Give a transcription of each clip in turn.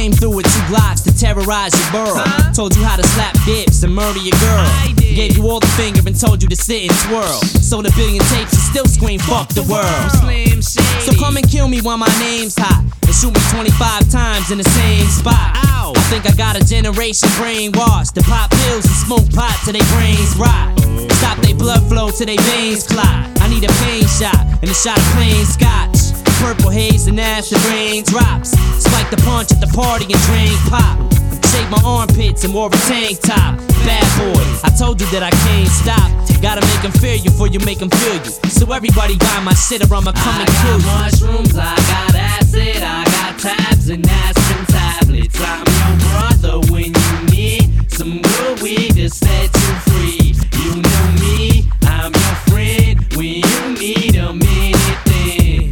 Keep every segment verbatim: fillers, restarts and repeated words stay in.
came through with two blocks to terrorize your borough. Huh? Told you how to slap dips and murder your girl. Gave you all the finger and told you to sit and twirl. Sold a billion tapes and still scream fuck the world. Slim Shady. So come and kill me while my name's hot, and shoot me twenty-five times in the same spot. Ow. I think I got a generation brainwashed to pop pills and smoke pot till they brains rot. Stop they blood flow till they veins clot. I need a pain shot and a shot of plain scotch. Purple haze and acid rain drops. Spike the punch at the party and drink pop. Shake my armpits and wore a tank top. Bad boy, I told you that I can't stop. Gotta make them fear you before you make them feel you. So everybody buy my shit or I'ma come I and kill got you. mushrooms, I got acid, I got tabs and aspirin tablets. I'm your brother when you need some good weed to set you free. You know me, I'm your friend when you need a minute then.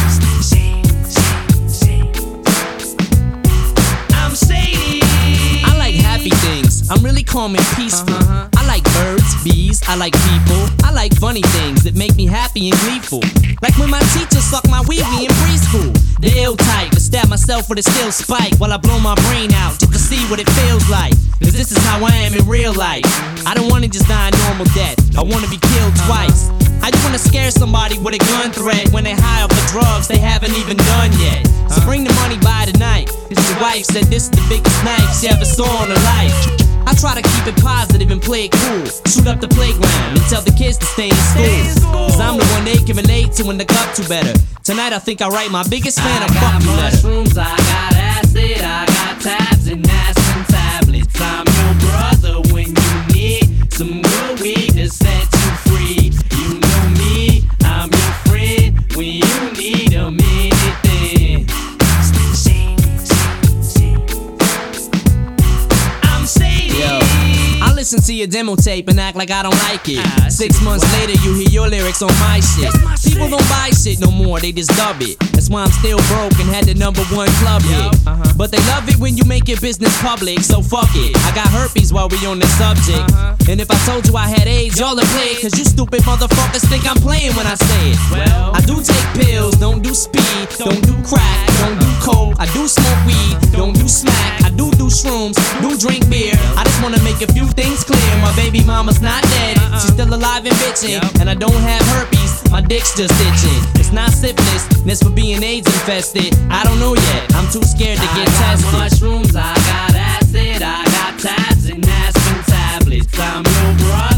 I'm shady. I like happy things, I'm really calm and peaceful. Uh-huh. I like birds, bees, I like people. I like funny things that make me happy and gleeful. Like when my teacher sucked my wee-wee in preschool. The ill type to stab myself with a steel spike while I blow my brain out just to see what it feels like. Cause this is how I am in real life. I don't wanna just die a normal death, I wanna be killed twice. I just wanna scare somebody with a gun threat when they high off the drugs they haven't even done yet. So bring the money by tonight. Cause your wife said this is the biggest knife she ever saw in her life. I try to keep it positive and play it cool. Shoot up the playground and tell the kids to stay in school. Cause I'm the one they can relate to and look up to better. Tonight I think I write my biggest fan a fuck you letter. Mushrooms, I got acid, I got tabs and aspirin tablets. I'm your brother when you need some good weed to set you free. You know me, I'm your friend when you need a minute then. I'm shady. Yo, I listen to your demo tape and act like I don't like it. Ah, Six months wow. later, you hear your lyrics on my shit. That's my People shit. don't buy shit no more, they just dub it. That's why I'm still broke and had the number one club Yo, hit. uh-huh. But they love it when you make your business public, so fuck it. I got herpes while we on the subject. Uh-huh. And if I told you I had AIDS, y'all would play it. Cause you stupid motherfuckers think I'm playing when I say it. Well, I do take pills, don't do speed, don't do crack, don't do coke, I do smoke weed, don't do smack, I do do shrooms, do drink beer. I just wanna make a few things clear. My baby mama's not dead, she's still alive and bitching. And I don't have herpes, my dick's just itching. It's not syphilis, this for being AIDS infested. I don't know yet, I'm too scared to get I got tested. mushrooms, I got acid, I got tabs and aspirin tablets. I'm your brother.